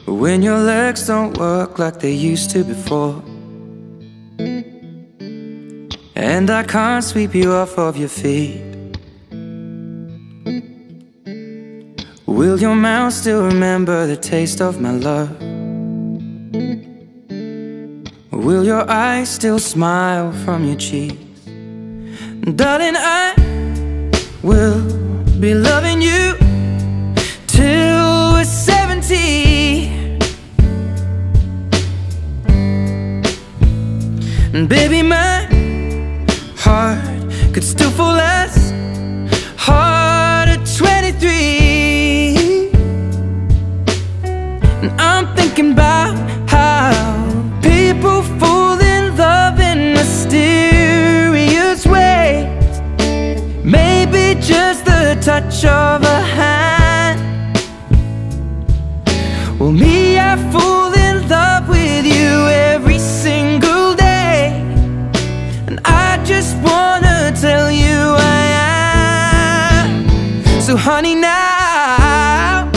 when your legs don't work like they used to before, and I can't sweep you off of your feet. Will your mouth still remember the taste of my love? Will your eyes still smile from your cheeks? Darling, I will be loving you till we're 70. And baby, my heart could still fall as hard at 23. And I'm thinking about how people fall in love in mysterious ways. Maybe just the touch of a hand. Well, me, I fall in love with you every single day, and I just wanna tell you I am. So honey, now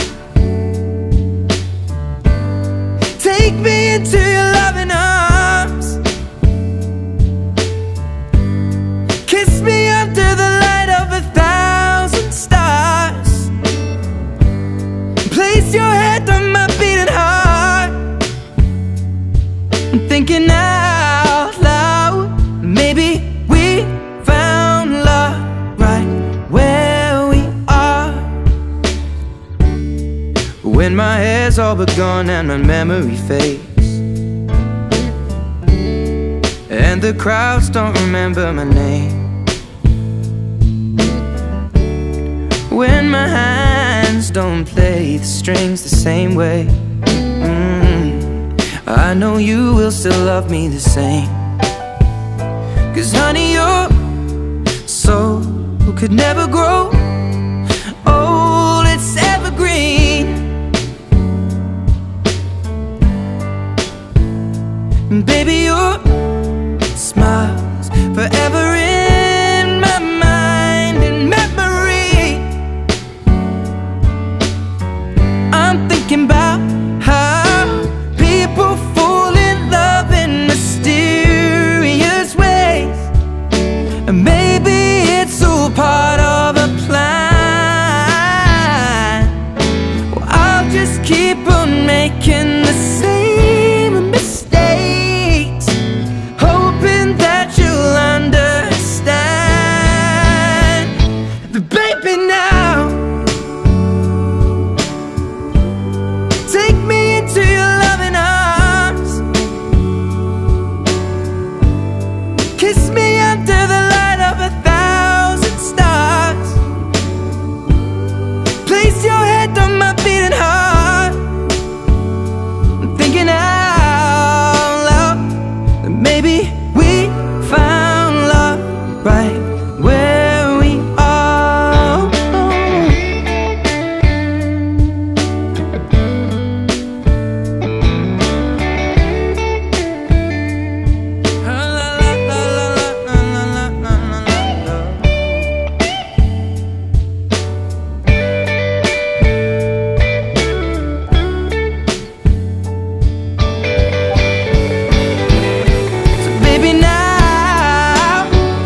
take me into your loving arms. Kiss me under the light of 1,000 stars. Place your head on my beating heart. I'm thinking out loud, maybe we found love right where we are. When my hair's all but gone and my memory fades, and the crowds don't remember my name, when my hands don't play the strings the same way, I know you will still love me the same. 'Cause honey, your soul could never grow old, it's evergreen. And baby, your smile's forever in my mind and memory. I'm thinking about how people fall in love in mysterious ways, and maybe it's all part of a plan. Well, I'll just keep on making the same mistakes, hoping that you'll understand. But baby, now take me into your loving arms. Kiss me under the light of 1,000 stars. Place your head on my beating heart. I'm thinking out loud that maybe we found love right where we are. So baby, now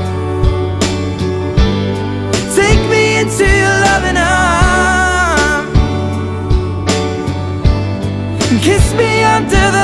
take me into your loving arms. Kiss me under the